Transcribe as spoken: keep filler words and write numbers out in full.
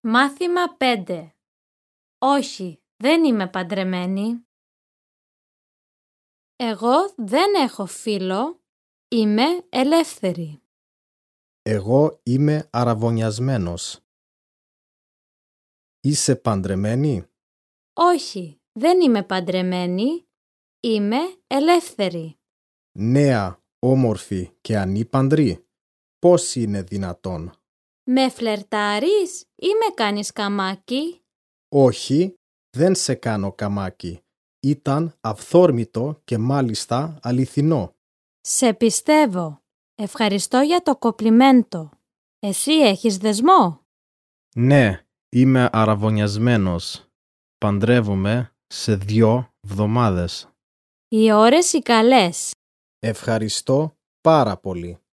Μάθημα πέντε. Όχι, δεν είμαι παντρεμένη. Εγώ δεν έχω φίλο, είμαι ελεύθερη. Εγώ είμαι αραβωνιασμένος. Είσαι παντρεμένη? Όχι, δεν είμαι παντρεμένη, είμαι ελεύθερη. Νέα, όμορφη και ανήπαντρη. Πώς είναι δυνατόν? Με φλερτάρεις ή με κάνεις καμάκι? Όχι, δεν σε κάνω καμάκι. Ήταν αυθόρμητο και μάλιστα αληθινό. Σε πιστεύω. Ευχαριστώ για το κοπλιμέντο. Εσύ έχεις δεσμό? Ναι, είμαι αραβωνιασμένος. Παντρεύομαι σε δυο εβδομάδες. Οι ώρες οι καλές. Ευχαριστώ πάρα πολύ.